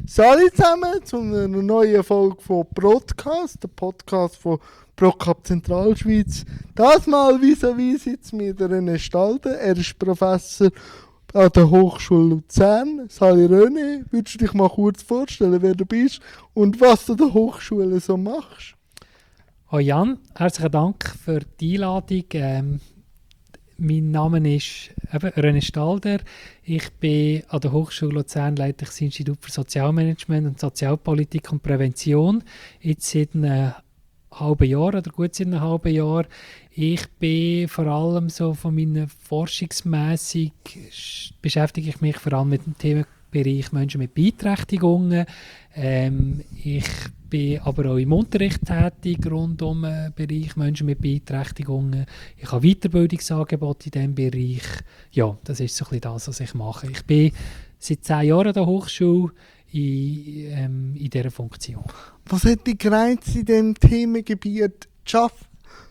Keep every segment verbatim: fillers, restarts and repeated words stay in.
Salut zusammen zu einer neuen Folge von Broadcast, der Podcast von ProCap Zentralschweiz. Das Mal vis-à-vis sitzt mir der René Stalder. Er ist Professor an der Hochschule Luzern. Salut René, würdest du dich mal kurz vorstellen, wer du bist und was du an der Hochschule so machst? Hallo Jan, herzlichen Dank für die Einladung. Ähm, mein Name ist eben René Stalder. Ich bin an der Hochschule Luzern, leite ich das Institut für Sozialmanagement und Sozialpolitik und Prävention. Jetzt seit einem halben Jahr oder gut seit einem halben Jahr. Ich bin vor allem so von meiner forschungsmässig beschäftige ich mich vor allem mit dem Themenbereich Menschen mit Beeinträchtigungen. Ähm, ich bin aber auch im Unterricht tätig rund um den Bereich Menschen mit Beeinträchtigungen. Ich habe Weiterbildungsangebote in diesem Bereich. Ja, das ist so ein bisschen das, was ich mache. Ich bin seit zehn Jahren an der Hochschule in, ähm, in dieser Funktion. Was hat dich gereizt, in diesem Themengebiet zu arbeiten?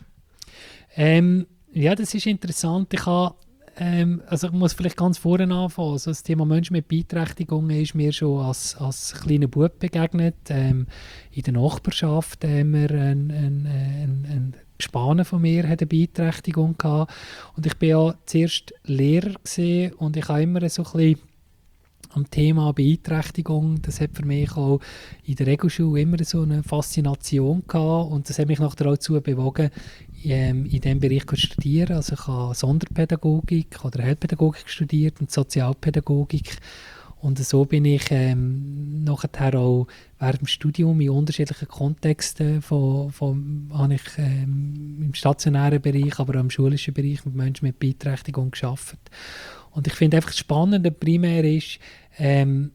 Ähm, ja, das ist interessant. Ich habe Ähm, also ich muss vielleicht ganz vorne anfangen. Also das Thema Menschen mit Beeinträchtigungen ist mir schon als, als kleiner Bub begegnet. Ähm, in der Nachbarschaft haben wir ein, ein, ein, ein Gespanne von mir hat eine Beeinträchtigung gehabt. Und ich war ja zuerst Lehrer gewesen, und ich habe immer so ein bisschen am Thema Beeinträchtigung, das hat für mich auch in der Regelschule immer so eine Faszination gehabt, und das hat mich nachher auch dazu bewogen, ähm, in diesem Bereich zu studieren. Also ich habe Sonderpädagogik oder Heilpädagogik studiert und Sozialpädagogik, und so bin ich ähm, nachher auch während dem Studium in unterschiedlichen Kontexten von, von, habe ich ähm, im stationären Bereich, aber auch im schulischen Bereich mit Menschen mit Beeinträchtigung gearbeitet. Und ich finde einfach das Spannende primär ist, ähm,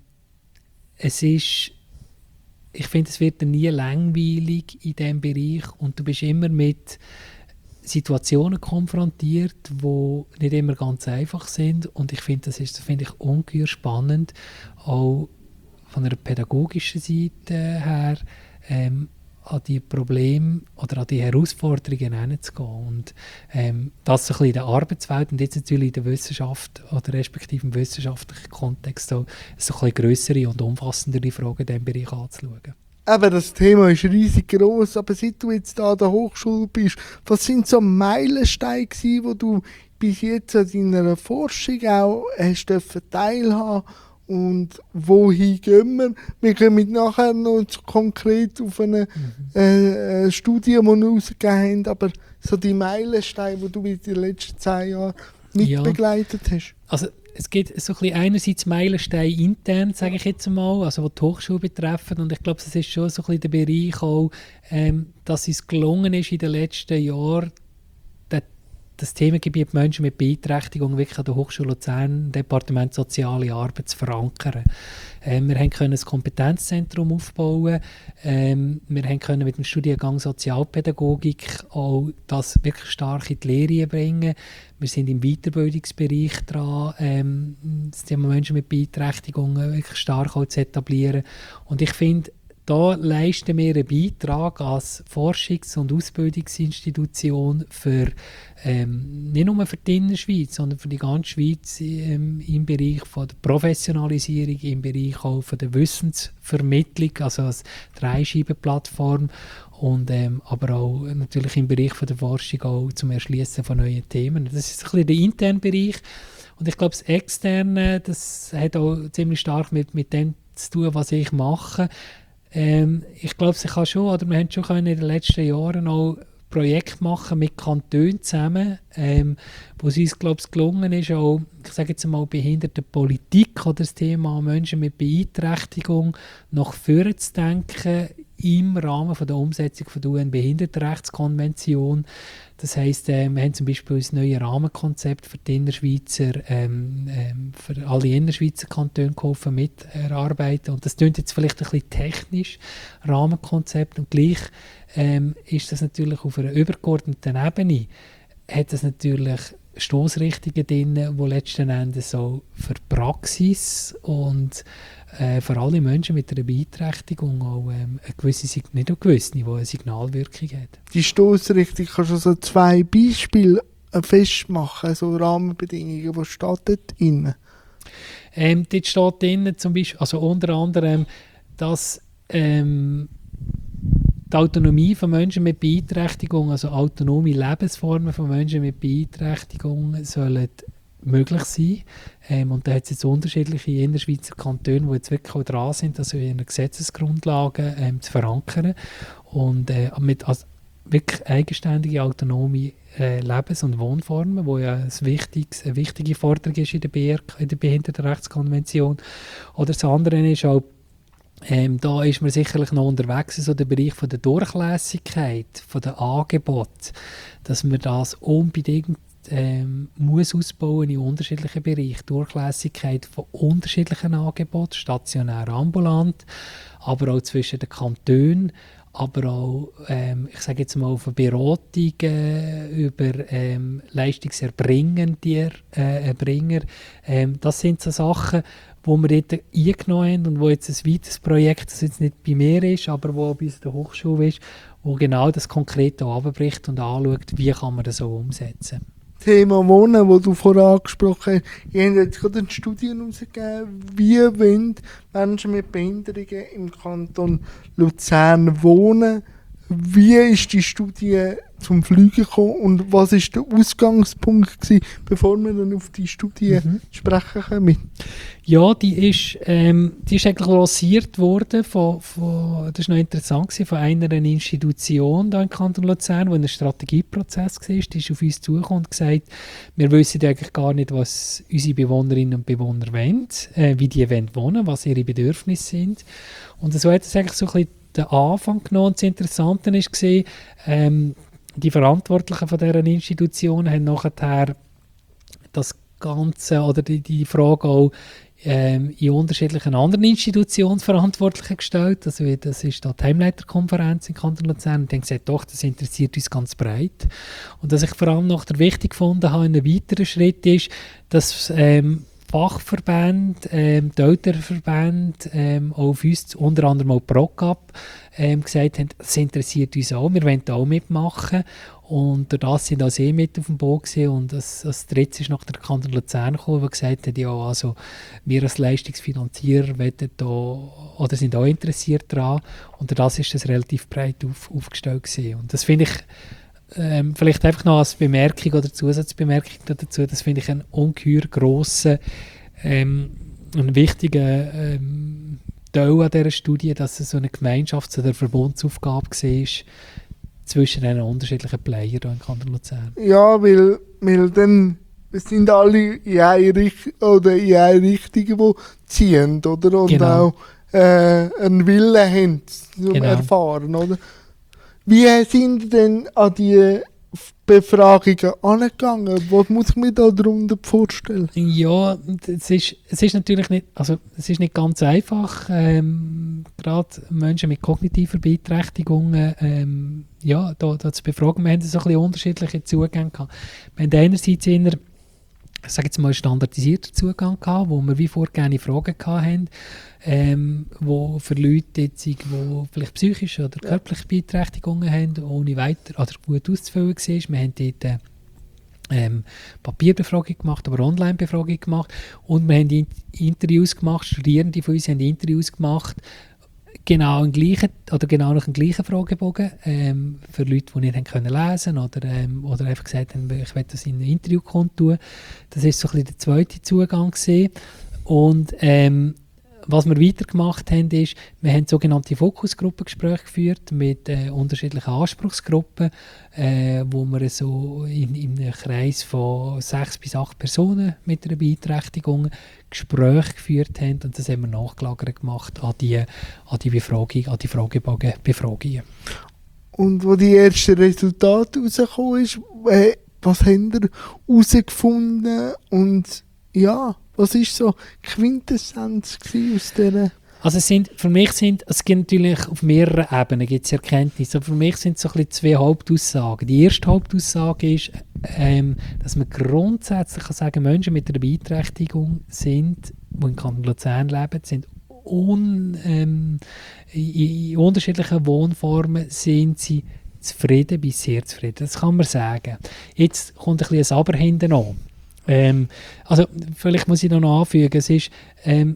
es ist, ich finde, es wird nie langweilig in diesem Bereich, und du bist immer mit Situationen konfrontiert, die nicht immer ganz einfach sind, und ich finde, das ist, das finde ich ungeheuer spannend, auch von einer pädagogischen Seite her, ähm, an die Probleme oder an die Herausforderungen hinzugehen. Und ähm, das so ein bisschen in der Arbeitswelt und jetzt natürlich in der Wissenschaft oder respektive im wissenschaftlichen Kontext so, so ein bisschen grössere und umfassendere Fragen in diesem Bereich anzuschauen. Eben, das Thema ist riesig gross, aber seit du jetzt da an der Hochschule bist, was sind so Meilensteine gewesen, wo du bis jetzt an deiner Forschung auch hast dürfen teilhaben? Und wohin gehen wir? Wir kommen nachher noch konkret auf eine mhm. äh, Studie, die wir rausgegeben haben, aber so die Meilensteine, die du in den letzten zehn Jahren mitbegleitet ja. hast. Also es gibt so ein bisschen einerseits Meilensteine intern, sage ich jetzt mal, also was die Hochschule betreffen, und ich glaube, es ist schon so ein bisschen der Bereich auch, ähm, dass es gelungen ist in den letzten Jahren, das Themengebiet Menschen mit Beeinträchtigung wirklich an der Hochschule Luzern, Departement Soziale Arbeit, zu verankern. Ähm, wir können ein Kompetenzzentrum aufbauen. Ähm, wir können mit dem Studiengang Sozialpädagogik auch das wirklich stark in die Lehre bringen. Wir sind im Weiterbildungsbereich dran, ähm, das Thema Menschen mit Beeinträchtigungen wirklich stark auch zu etablieren. Und ich finde, da leisten wir einen Beitrag als Forschungs- und Ausbildungsinstitution für, ähm, nicht nur für die Innerschweiz, sondern für die ganze Schweiz ähm, im Bereich von der Professionalisierung, im Bereich auch von der Wissensvermittlung, also als Dreischeibenplattform, und ähm, aber auch natürlich im Bereich von der Forschung auch zum Erschließen von neuen Themen. Das ist ein bisschen der interne Bereich. Und ich glaube, das Externe, das hat auch ziemlich stark mit, mit dem zu tun, was ich mache. Ähm, ich glaube, ich kann schon, oder wir haben schon in den letzten Jahren auch Projekte machen mit Kantonen zusammen, ähm, wo es uns, glaube ich, gelungen ist, auch, ich sage jetzt mal, Behindertenpolitik oder das Thema Menschen mit Beeinträchtigung nach vorne zu denken im Rahmen von der Umsetzung von der U N-Behindertenrechtskonvention. Das heisst, äh, wir haben zum Beispiel ein neues Rahmenkonzept für die Innerschweizer, ähm, ähm, für alle Innerschweizer Kantone geholfen, mit erarbeiten. Und das klingt jetzt vielleicht ein bisschen technisch, Rahmenkonzept, und gleich ähm, ist das natürlich auf einer übergeordneten Ebene, hat das natürlich Stossrichtungen drin, die letzten Endes so für die Praxis und äh, für alle Menschen mit einer Beeinträchtigung auch ähm, eine gewisse, nicht eine gewisse, die eine Signalwirkung hat. Die Stossrichtung kannst du so zwei Beispiele festmachen, so Rahmenbedingungen, was steht dort drin? Ähm, dort steht drin zum Beispiel, also unter anderem dass ähm, die Autonomie von Menschen mit Beeinträchtigung, also autonome Lebensformen von Menschen mit Beeinträchtigung, sollen möglich sein. Ähm, und da hat es jetzt unterschiedliche Innerschweizer Kantone, die jetzt wirklich auch dran sind, das in ihren Gesetzesgrundlagen ähm, zu verankern. Und äh, mit als wirklich eigenständige, autonome äh, Lebens- und Wohnformen, wo ja ein wichtiges, eine wichtige Forderung ist in der, B R K, in der Behindertenrechtskonvention. Oder das andere ist auch, Ähm, da ist man sicherlich noch unterwegs, so der Bereich von der Durchlässigkeit, von der Angebote, dass man das unbedingt ähm, muss ausbauen in unterschiedlichen Bereichen. Durchlässigkeit von unterschiedlichen Angeboten, stationär, ambulant, aber auch zwischen den Kantonen, aber auch, ähm, ich sage jetzt mal, von Beratungen über ähm, Leistungserbringende äh, Erbringer. Ähm, das sind so Sachen, wo wir dort eingenommen haben und wo jetzt ein weiteres Projekt, das jetzt nicht bei mir ist, aber wo bei uns in der Hochschule ist, wo genau das konkret abbricht und anschaut, wie kann man das so umsetzen. Thema Wohnen, das du vorher angesprochen hast. Ihr habt jetzt gerade eine Studie herausgegeben, wie wollen Menschen mit Behinderungen im Kanton Luzern wohnen. Wie ist die Studie zum Fliegen gekommen und was war der Ausgangspunkt gewesen, bevor wir dann auf die Studie mhm. sprechen können? Ja, die ist, ähm, die ist eigentlich lanciert worden von, von, das war noch interessant gewesen, von einer Institution da im Kanton Luzern, die ein Strategieprozess war. Die ist auf uns zugekommen und gesagt, wir wissen eigentlich gar nicht, was unsere Bewohnerinnen und Bewohner wollen, äh, wie die wollen wohnen, was ihre Bedürfnisse sind. Und so hat es eigentlich so ein bisschen den Anfang genommen. Und das Interessante war, ähm, die Verantwortlichen von dieser Institution haben nachher das Ganze oder die, die Frage auch ähm, in unterschiedlichen anderen Institutionsverantwortlichen gestellt. Also das ist die Heimleiterkonferenz in Kanton Luzern. Und die haben gesagt, doch, das interessiert uns ganz breit. Und was ich vor allem noch wichtig gefunden habe, ein weiterer Schritt ist, dass ähm, Fachverbände, ähm, die Elternverbände, ähm, auch auf uns, unter anderem auch ProCap, ähm, gesagt haben, das interessiert uns auch, wir wollen da auch mitmachen. Und durch das sind auch sie mit auf dem Boot gewesen. Und das, das dritte ist nach der Kanton Luzern gekommen, der gesagt hat, ja, also wir als Leistungsfinanzierer da, oder sind auch interessiert daran. Und durch das ist das relativ breit auf, aufgestellt gewesen. Und das finde ich, Ähm, vielleicht einfach noch als Bemerkung oder Zusatzbemerkung dazu, das finde ich einen ungeheuer grossen, ähm, einen wichtigen ähm, Teil an dieser Studie, dass es so eine Gemeinschafts- oder Verbundsaufgabe war zwischen den unterschiedlichen Playern hier in Kanton Luzern. Ja, weil, weil dann sind alle in eine Richtung, oder in eine Richtung, die ziehen, oder? Und genau. auch äh, einen Willen haben zum genau. Erfahren, oder? Wie sind Sie denn an die Befragungen angegangen? Was muss ich mir da darunter vorstellen? Ja, es ist, es ist natürlich nicht, also es ist nicht ganz einfach. Ähm, gerade Menschen mit kognitiver Beeinträchtigung ähm, ja, da, da zu befragen. Wir haben so ein bisschen unterschiedliche Zugänge gehabt. Wir haben einerseits in einer, ich sage jetzt mal, standardisierter Zugang gehabt, wo wir wie vorgehende Fragen hatten, ähm, wo für Leute, jetzt, die vielleicht psychische oder körperliche Beeinträchtigungen haben, ohne weiter oder gut auszufüllen war. Wir haben dort ähm, Papierbefragung gemacht, aber Online-Befragung gemacht und wir haben in- Interviews gemacht, Studierende von uns haben Interviews gemacht, genau, im gleichen, oder genau nach dem gleichen Fragebogen ähm, für Leute, die nicht haben können lesen oder, ähm, oder einfach gesagt haben, ich will das in einem Interview kundtun. Das war so ein bisschen der zweite Zugang gewesen. Und ähm, was wir weiter gemacht haben, ist, wir haben sogenannte Fokusgruppengespräche geführt mit äh, unterschiedlichen Anspruchsgruppen, äh, wo wir so in, in einem Kreis von sechs bis acht Personen mit einer Beeinträchtigung Gespräche geführt haben. Und das haben wir nachgelagert gemacht an die, an die Befragung, an die Fragebogenbefragungen. Und wo die ersten Resultate rausgekommen sind, äh, was haben ihr herausgefunden? Und ja, was war so die Quintessenz aus dieser? Also es sind, für mich sind, es gibt natürlich auf mehreren Ebenen gibt's Erkenntnisse, aber für mich sind es so ein bisschen zwei Hauptaussagen. Die erste Hauptaussage ist, ähm, dass man grundsätzlich kann sagen, Menschen mit einer Beeinträchtigung sind, die in Kanton Luzern leben, sind un, ähm, in, in unterschiedlichen Wohnformen sind sie zufrieden bis sehr zufrieden. Das kann man sagen. Jetzt kommt ein bisschen ein Aber hinten an. Ähm, also vielleicht muss ich noch anfügen, es ist, ähm,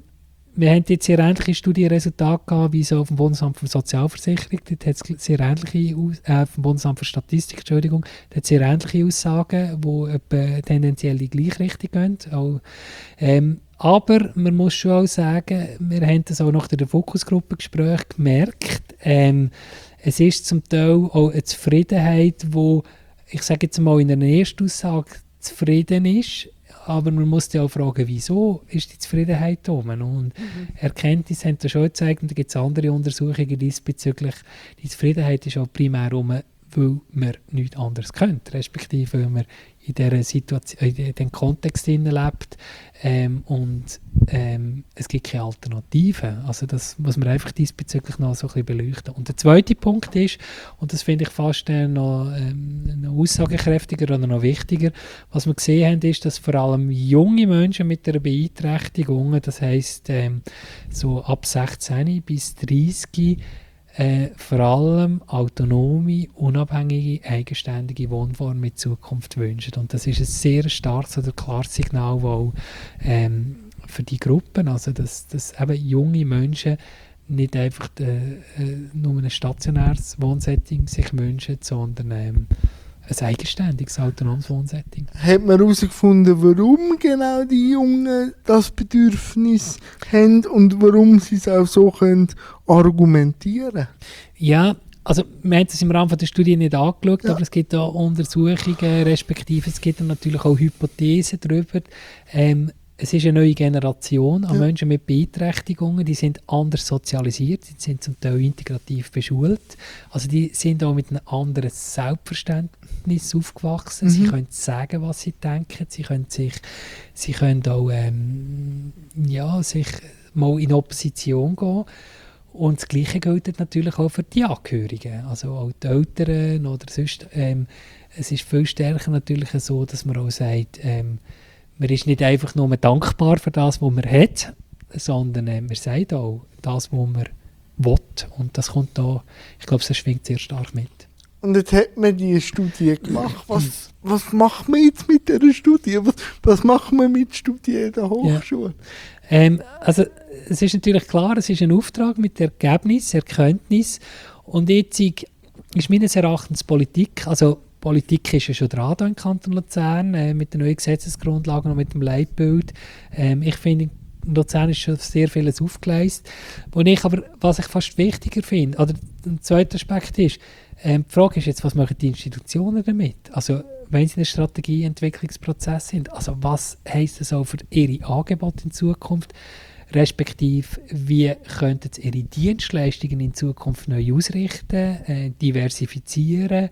wir haben jetzt sehr ähnliche Studienresultate gehabt, wie so vom Bundesamt für Sozialversicherung. Dort hat es sehr ähnliche, Aus- äh, vom Bundesamt für Statistik, Entschuldigung, dort hat sehr ähnliche Aussagen, die etwa tendenziell in die gleiche Richtung gehen. Auch, ähm, aber man muss schon auch sagen, wir haben das auch nach den Fokusgruppengesprächen gemerkt, ähm, es ist zum Teil auch eine Zufriedenheit, die, ich sage jetzt mal in einer Erstaussage zufrieden ist, aber man muss sich auch fragen, wieso ist die Zufriedenheit da? Und mhm. Erkenntnisse haben das schon gezeigt, und da gibt es andere Untersuchungen diesbezüglich. Die Zufriedenheit ist auch primär um, weil man nichts anderes könnte, respektive weil man in dieser Situation, in diesem Kontext lebt ähm, und ähm, es gibt keine Alternativen. Also das muss man einfach diesbezüglich noch so ein bisschen beleuchten. Und der zweite Punkt ist, und das finde ich fast äh, noch, ähm, noch aussagekräftiger oder noch wichtiger, was wir gesehen haben, ist, dass vor allem junge Menschen mit einer Beeinträchtigung, das heisst ähm, so ab sechzehn bis dreißig, Äh, vor allem autonome, unabhängige, eigenständige Wohnformen in Zukunft wünschen. Und das ist ein sehr starkes oder klares Signal auch, ähm, für die Gruppen, also dass, dass eben junge Menschen nicht einfach äh, äh, nur ein stationäres Wohnsetting sich wünschen, sondern ähm, ein eigenständiges, autonomes Wohnsetting. Hat man herausgefunden, warum genau die Jungen das Bedürfnis haben und warum sie es auch so können argumentieren? Ja, also wir haben das im Rahmen der Studie nicht angeschaut, Ja. aber es gibt da Untersuchungen, respektive es gibt natürlich auch Hypothesen darüber. Ähm, es ist eine neue Generation an Ja. Menschen mit Beeinträchtigungen, die sind anders sozialisiert, die sind zum Teil integrativ beschult, also die sind auch mit einem anderen Selbstverständnis aufgewachsen, Mhm. sie können sagen, was sie denken, sie können sich, sie können auch ähm, ja, sich mal in Opposition gehen. Und das Gleiche gilt natürlich auch für die Angehörigen, also auch die Eltern oder sonst. Ähm, es ist viel stärker natürlich so, dass man auch sagt, ähm, man ist nicht einfach nur dankbar für das, was man hat, sondern äh, man sagt auch das, was man will. Und das kommt da, ich glaube, das schwingt sehr stark mit. Und jetzt hat man diese Studie gemacht. Was, was macht man jetzt mit dieser Studie? Was, was macht man mit Studien in der Hochschule? Ähm, also es ist natürlich klar, es ist ein Auftrag mit Ergebnis, Erkenntnis, und jetzt ist meines Erachtens Politik, also Politik ist ja schon dran hier im Kanton Luzern, äh, mit den neuen Gesetzesgrundlagen und mit dem Leitbild. Ähm, ich finde, in Luzern ist schon sehr vieles aufgeleistet. Wo ich aber, was ich fast wichtiger finde, oder der zweite Aspekt ist, ähm, die Frage ist jetzt, was machen die Institutionen damit? Also wenn sie in einem Strategieentwicklungsprozess sind, also was heisst das auch für ihre Angebote in Zukunft? Respektive, wie könnten sie ihre Dienstleistungen in Zukunft neu ausrichten, äh, diversifizieren,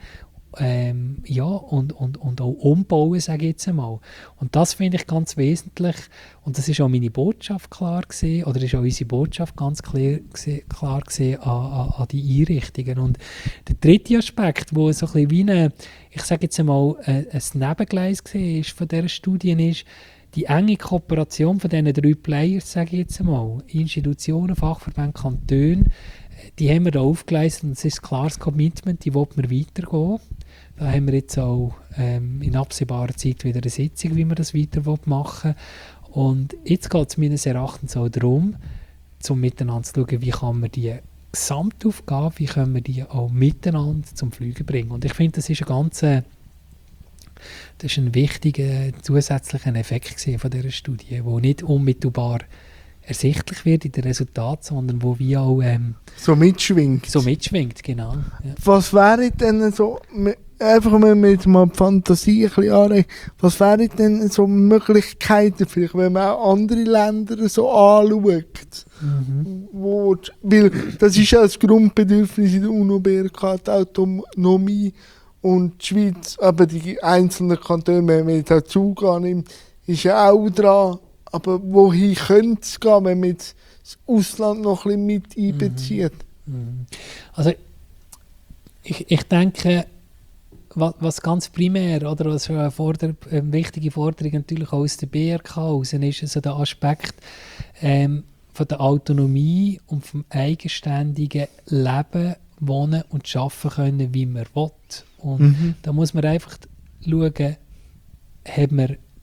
ähm, ja, und, und, und auch umbauen, sage ich jetzt einmal. Und das finde ich ganz wesentlich, und das ist auch meine Botschaft klar gewesen, oder ist auch unsere Botschaft ganz klar, klar gewesen an, an, an die Einrichtungen. Und der dritte Aspekt, wo so ein bisschen wie eine, ich sage jetzt einmal, ein, ein Nebengleis war von dieser Studie, ist die enge Kooperation von diesen drei Players, sage ich jetzt einmal, Institutionen, Fachverbände, Kantone, die haben wir da aufgeleistet, und es ist ein klares Commitment, die wollen wir weitergehen. Da haben wir jetzt auch ähm, in absehbarer Zeit wieder eine Sitzung, wie wir das weiter machen wollen. Und jetzt geht es meines Erachtens auch darum, um miteinander zu schauen, wie kann man die Gesamtaufgabe, wie können wir die auch miteinander zum Fliegen bringen. Und ich finde, das ist ein ganz äh, das ist ein wichtiger zusätzlicher Effekt von dieser Studie, der nicht unmittelbar ersichtlich wird in den Resultaten, sondern wo wie auch ähm, so mitschwingt. So mitschwingt, genau. Ja. Was wäre denn so, einfach wenn wir jetzt mal die Fantasie ein bisschen anregen, was wären denn so Möglichkeiten, vielleicht, wenn man auch andere Länder so anschaut? Mhm. Wo, weil das ist ja das Grundbedürfnis in der UNO-B R K, die Autonomie, und die Schweiz, aber die einzelnen Kantone, wenn man jetzt auch Zug annimmt, ist ja auch dran. Aber wohin könnte es gehen, wenn man jetzt das Ausland noch ein bisschen mit einbezieht? Mhm. Also ich, ich denke, was, was ganz primär, oder was schon eine, Forder, eine wichtige Forderung natürlich auch aus der B R K raus ist, also der Aspekt ähm, von der Autonomie und vom eigenständigen Leben, Wohnen und Arbeiten können, wie man will. Und mhm. da muss man einfach schauen, haben wir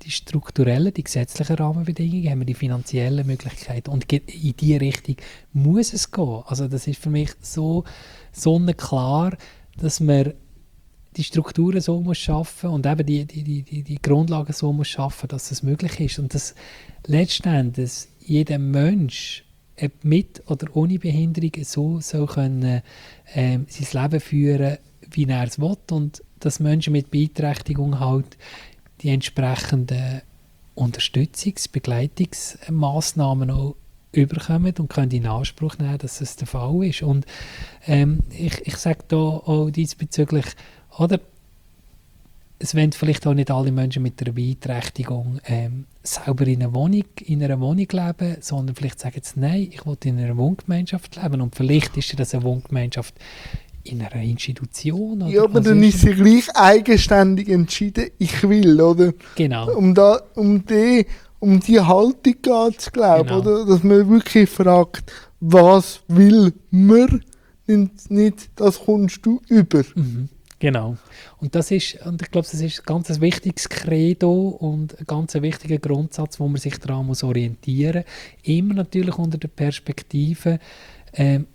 die strukturellen, die gesetzlichen Rahmenbedingungen, haben wir die finanziellen Möglichkeiten. Und in diese Richtung muss es gehen. Also das ist für mich so sonnenklar, dass man die Strukturen so muss schaffen und eben die, die, die, die, die Grundlagen so muss schaffen, dass es möglich ist. Und dass letztendlich jeder Mensch, ob mit oder ohne Behinderung, so soll können, ähm, sein Leben führen, wie er es will. Und dass Menschen mit Beeinträchtigung halt die entsprechenden Unterstützungs-, Begleitungsmaßnahmen auch überkommen und können in Anspruch nehmen, dass es der Fall ist. Und ähm, ich, ich sage da auch diesbezüglich, oder, es wollen vielleicht auch nicht alle Menschen mit einer Beeinträchtigung ähm, selber in einer, Wohnung, in einer Wohnung leben, sondern vielleicht sagen sie, nein, ich will in einer Wohngemeinschaft leben. Und vielleicht ist das eine Wohngemeinschaft in einer Institution. Oder ja, aber also dann ist sie gleich eigenständig entschieden, ich will, oder? Genau. Um, da, um, die, um die Haltung geht es, glaube ich, Genau. oder? Dass man wirklich fragt, was will man, nicht, nicht das kommst du über. Mhm. Genau. Und das ist, und ich glaube, das ist ein ganz wichtiges Credo und ein ganz wichtiger Grundsatz, wo man sich daran muss orientieren muss. Immer natürlich unter der Perspektive, ähm,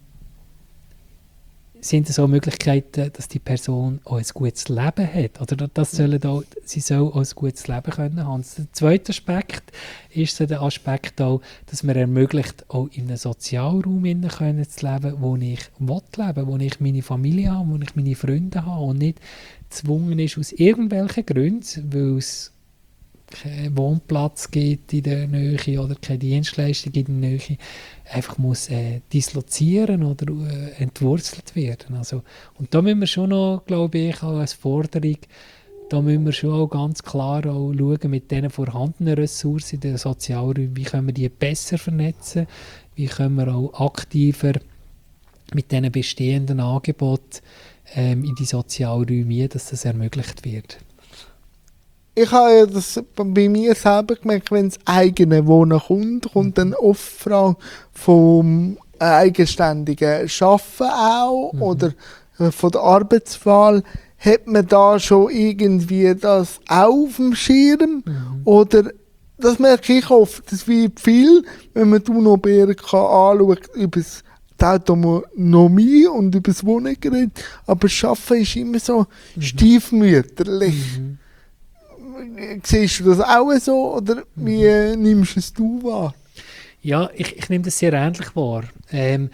sind es auch Möglichkeiten, dass die Person auch ein gutes Leben hat. Oder das sollen auch, sie soll auch ein gutes Leben können haben. Der zweite Aspekt ist so der Aspekt auch, dass man ermöglicht, auch in einem Sozialraum können zu leben, wo ich will leben, wo ich meine Familie habe, wo ich meine Freunde habe und nicht gezwungen ist aus irgendwelchen Gründen, weil es keinen Wohnplatz gibt in der Nähe oder keine Dienstleistung in der Nähe, einfach muss äh, dislozieren oder äh, entwurzelt werden. Also, und da müssen wir schon noch, glaube ich, auch als Forderung, da müssen wir schon auch ganz klar auch schauen mit den vorhandenen Ressourcen in den Sozialräumen, wie können wir die besser vernetzen, wie können wir auch aktiver mit diesen bestehenden Angeboten ähm, in die Sozialräume, dass das ermöglicht wird. Ich habe ja das bei mir selber gemerkt, wenn das eigene Wohnen kommt, kommt dann oft die Frage vom eigenständigen Arbeiten auch mhm. oder von der Arbeitswahl. Hat man da schon irgendwie das auch auf dem Schirm? Mhm. Oder, das merke ich oft, das wird viel, wenn man die UNO B R K anschaut, über die Autonomie und über das Wohnen geredet, aber das Arbeiten ist immer so mhm. stiefmütterlich. Mhm. Siehst du das auch so oder wie äh, nimmst du es du wahr? Ja, ich, ich nehme das sehr ähnlich wahr. Ähm,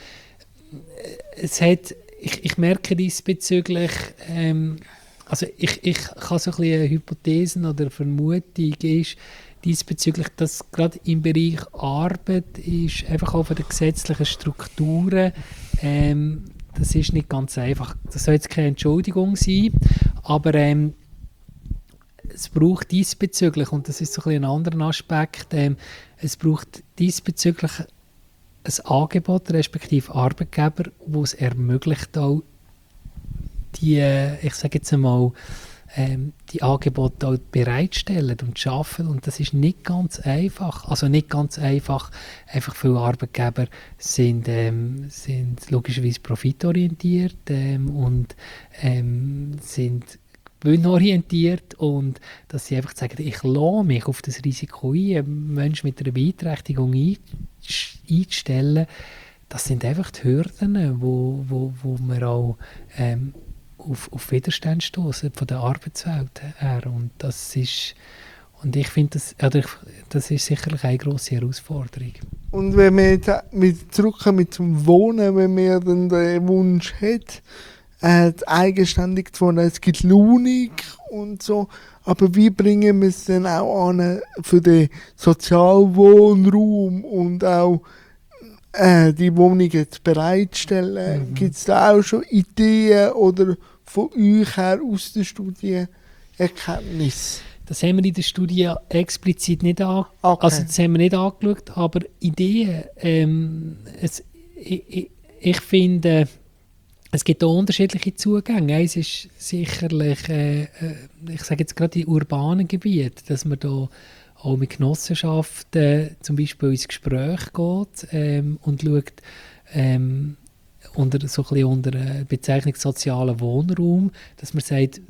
es hat, ich, ich merke diesbezüglich, ähm, also ich, ich habe so ein bisschen eine Hypothese oder Vermutung ist diesbezüglich, dass gerade im Bereich Arbeit ist, einfach auch von den gesetzlichen Strukturen, ähm, das ist nicht ganz einfach. Das soll jetzt keine Entschuldigung sein, aber ähm, es braucht diesbezüglich, und das ist so ein, ein anderer Aspekt, ähm, es braucht diesbezüglich ein Angebot, respektive Arbeitgeber, wo es ermöglicht, auch die, ich sage jetzt einmal, ähm, die Angebote auch bereitstellen und schaffen. Und das ist nicht ganz einfach. Also nicht ganz einfach. Einfach viele Arbeitgeber sind, ähm, sind logischerweise profitorientiert ähm, und ähm, sind gewinnorientiert und dass sie einfach sagen, ich lasse mich auf das Risiko ein, einen Menschen mit einer Beeinträchtigung einzustellen. Das sind einfach die Hürden, wo, wo, wo wir auch ähm, auf, auf Widerstand stoßen von der Arbeitswelt her. Und das ist, und ich finde, das, oder ich, das ist sicherlich eine grosse Herausforderung. Und wenn wir jetzt mit zurückkommen zum Wohnen, wenn man dann den Wunsch hat, äh, eigenständig zu wohnen, es gibt Launig und so, aber wie bringen wir es dann auch an für den Sozialwohnraum und auch äh, die Wohnungen zu bereitstellen? Mhm. Gibt es da auch schon Ideen oder von euch her aus der Studie Erkenntnisse? Das haben wir in der Studie explizit nicht angeschaut. Okay. Also das haben wir nicht angeschaut, aber Ideen, ähm, es, ich, ich, ich finde, es gibt auch unterschiedliche Zugänge. Eins ist sicherlich, äh, ich sage jetzt gerade in urbanen Gebieten, dass man da auch mit Genossenschaften zum Beispiel ins Gespräch geht ähm, und schaut, ähm, unter, so ein bisschen unter der Bezeichnung sozialen Wohnraum, dass man sagt,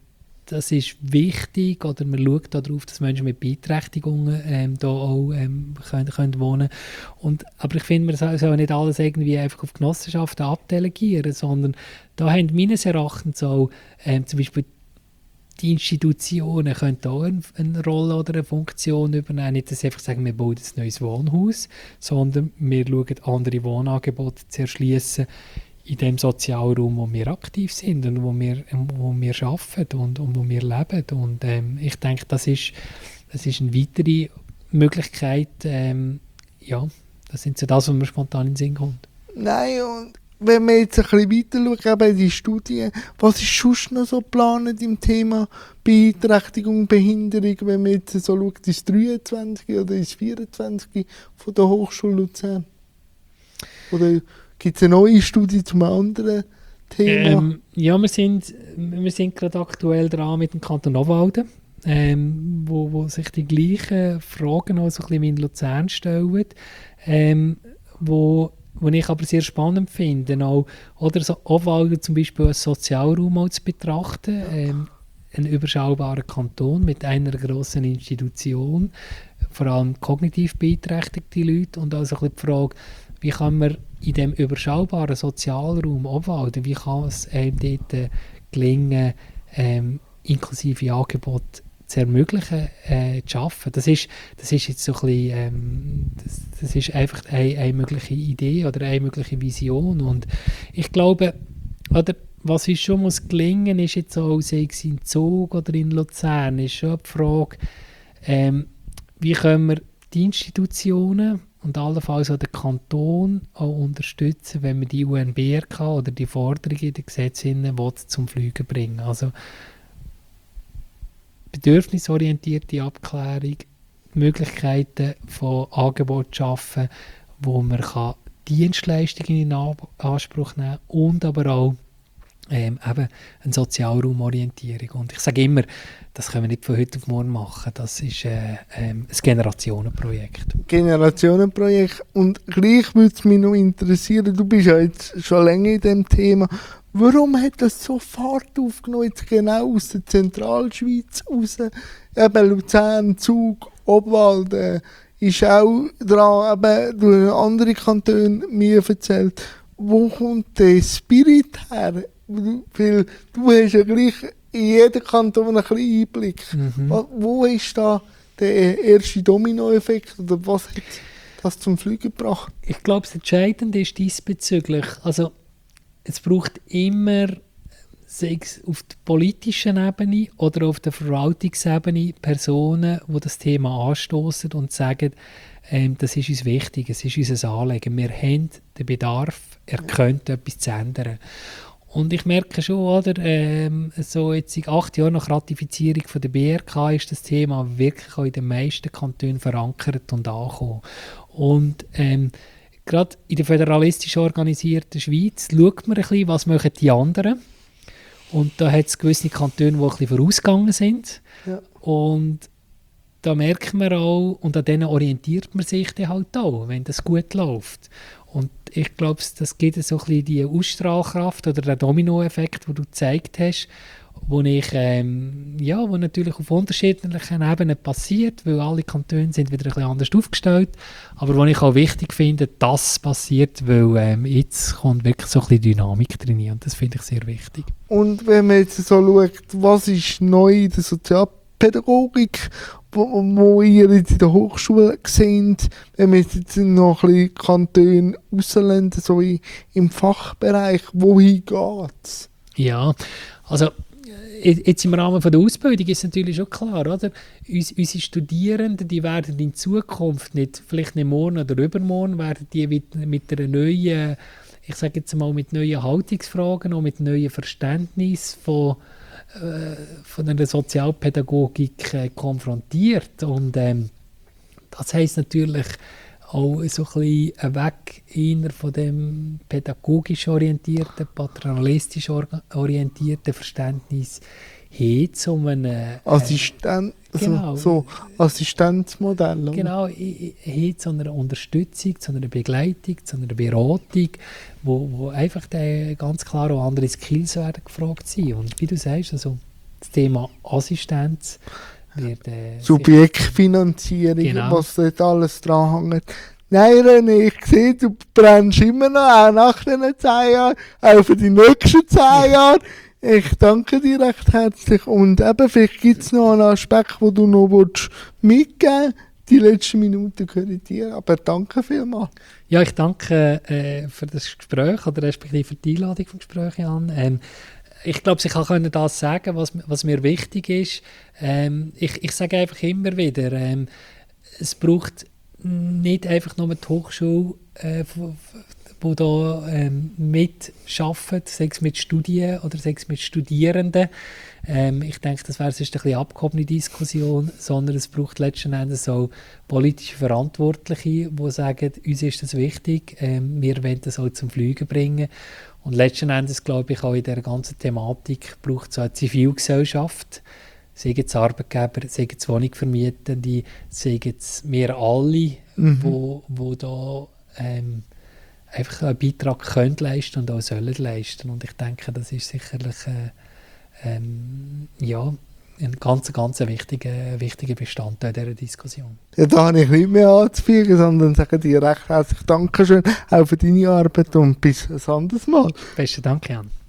das ist wichtig, oder man schaut darauf, dass Menschen mit Beeinträchtigungen ähm, da auch ähm, können, können wohnen können. Aber ich finde, man soll, soll nicht alles irgendwie einfach auf Genossenschaften abdelegieren, sondern da haben meines Erachtens auch ähm, zum Beispiel die Institutionen können da eine, eine Rolle oder eine Funktion übernehmen. Nicht, dass sie einfach sagen, wir bauen ein neues Wohnhaus, sondern wir schauen, andere Wohnangebote zu erschließen in dem Sozialraum, wo wir aktiv sind und wo wir, wo wir arbeiten und, und wo wir leben. Und ähm, ich denke, das ist, das ist eine weitere Möglichkeit. Ähm, ja, das sind so das, was mir spontan in den Sinn kommt. Nein, und wenn wir jetzt ein bisschen weiter schauen, eben die Studien, was ist sonst noch so geplant im Thema Beeinträchtigung, Behinderung, wenn man jetzt so schaut, ist dreiundzwanzig oder ist vierundzwanzig von der Hochschule Luzern? Oder gibt es eine neue Studie zu einem anderen Thema? Ähm, ja, wir sind, wir sind gerade aktuell dran mit dem Kanton Obwalden, ähm, wo, wo sich die gleichen Fragen auch so ein bisschen wie in Luzern stellen, ähm, wo, wo ich aber sehr spannend finde, auch, oder so Obwalden zum Beispiel als Sozialraum auch zu betrachten, ähm, ein überschaubarer Kanton mit einer grossen Institution, vor allem kognitiv beeinträchtigte Leute, und also ein bisschen die Frage, wie kann man in diesem überschaubaren Sozialraum Obwalden, wie kann es einem dort äh, gelingen, ähm, inklusive Angebote zu ermöglichen, äh, zu schaffen. Das ist, das ist jetzt so ein bisschen, ähm, das, das ist einfach eine, eine mögliche Idee oder eine mögliche Vision. Und ich glaube, oder, was uns schon muss gelingen, ist jetzt auch, sei es in Zug oder in Luzern, ist schon die Frage, ähm, wie können wir die Institutionen und allenfalls auch den Kanton auch unterstützen, wenn wir die U N B R K oder die Forderungen in den Gesetzen zum Fliegen bringen. Also bedürfnisorientierte Abklärung, Möglichkeiten von Angeboten schaffen, wo man kann Dienstleistungen in Anspruch nehmen kann und aber auch Ähm, eben eine Sozialraumorientierung. Und ich sage immer, das können wir nicht von heute auf morgen machen. Das ist äh, ähm, ein Generationenprojekt. Generationenprojekt. Und gleich würde es mich noch interessieren, du bist ja jetzt schon länger in diesem Thema, warum hat das so Fahrt aufgenommen, jetzt genau aus der Zentralschweiz raus? Eben Luzern, Zug, Obwalden ist auch dran, eben durch andere Kantone mir erzählt. Wo kommt der Spirit her? Weil du hast ja gleich in jedem Kanton einen kleinen Einblick. Mhm. Wo, wo ist da der erste Dominoeffekt oder was hat das zum Fliegen gebracht? Ich glaube, das Entscheidende ist diesbezüglich, also es braucht immer, sei es auf der politischen Ebene oder auf der Verwaltungsebene, Personen, die das Thema anstoßen und sagen, ähm, das ist uns wichtig, es ist unser Anliegen, wir haben den Bedarf, er könnte etwas zu ändern. Und ich merke schon, oder, ähm, so jetzt in acht Jahren nach Ratifizierung von der B R K ist das Thema wirklich auch in den meisten Kantonen verankert und angekommen. Und ähm, gerade in der föderalistisch organisierten Schweiz schaut man ein bisschen, was machen die anderen. Und da hat es gewisse Kantone, die ein bisschen vorausgegangen sind. Ja. Und da merkt man auch, und an denen orientiert man sich dann halt auch, wenn das gut läuft. Und ich glaube, das gibt so ein bisschen die Ausstrahlkraft oder den Dominoeffekt, den du gezeigt hast, wo ich, ähm, ja, wo natürlich auf unterschiedlichen Ebenen passiert, weil alle Kantone sind wieder ein bisschen anders aufgestellt, aber wo ich auch wichtig finde, dass es passiert, weil ähm, jetzt kommt wirklich so ein bisschen Dynamik drin und das finde ich sehr wichtig. Und wenn man jetzt so schaut, was ist neu in der Sozialpädagogik, wo, wo ihr jetzt in der Hochschule seht, wenn wir jetzt noch ein bisschen Kantone rauslassen, so in, im Fachbereich, wohin geht es? Ja, also jetzt im Rahmen von der Ausbildung ist natürlich schon klar, oder? Uns, unsere Studierenden, die werden in Zukunft nicht, vielleicht nicht morgen oder übermorgen, werden die mit, mit einer neuen, ich sage jetzt mal mit neuen Haltungsfragen und mit neuen Verständnis von von einer Sozialpädagogik äh, konfrontiert. Und ähm, das heisst natürlich auch so ein bisschen ein Weg eher von dem pädagogisch orientierten, paternalistisch orientierten Verständnis hin zu einem äh, Assistent, genau, so, so Assistenzmodell. Genau, hin zu einer Unterstützung, zu einer Begleitung, zu einer Beratung, wo, wo einfach ganz klar auch andere Skills werden gefragt sind. Und wie du sagst, also das Thema Assistenz wird äh, Subjektfinanzierung, Genau. was dort alles dran hängt. Nein, René, ich sehe, du brennst immer noch, auch nach diesen zehn Jahren, auch für die nächsten zehn Jahre. Ich danke dir recht herzlich und eben, vielleicht gibt es noch einen Aspekt, den du noch willst mitgeben willst. Die letzten Minuten gehören dir, aber danke vielmals. Ja, ich danke äh, für das Gespräch oder respektive für die Einladung vom Gespräch, Jan. Ähm, ich glaube, ich kann das sagen, was, was mir wichtig ist. Ähm, ich, ich sage einfach immer wieder, ähm, es braucht nicht einfach nur die Hochschule, äh, die da ähm, mitarbeitet, sei es mit Studien oder sei es mit Studierenden. Ähm, ich denke, das wäre sonst ein bisschen abgehobene Diskussion, sondern es braucht letzten Endes auch politische Verantwortliche, die sagen, uns ist das wichtig, ähm, wir wollen das auch zum Fliegen bringen. Und letzten Endes, glaube ich, auch in dieser ganzen Thematik braucht es auch eine Zivilgesellschaft, sei es Arbeitgeber, sei es Wohnungsvermietende, sei es wir alle, mhm. wo, wo da ähm, einfach einen Beitrag können leisten und auch sollen leisten. Und ich denke, das ist sicherlich äh, ähm, ja, ein ganz, ganz wichtiger, wichtiger Bestandteil dieser Diskussion. Ja, da habe ich nicht mehr anzufügen, sondern sage dir recht herzlich Dankeschön auch für deine Arbeit und bis ein anderes Mal. Besten Dank, Jan.